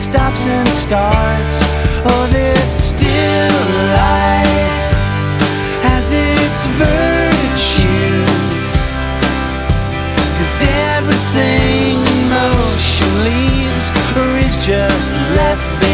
stops and starts. Oh, this still life has its virtues, 'cause everything motion leaves or is just left behind.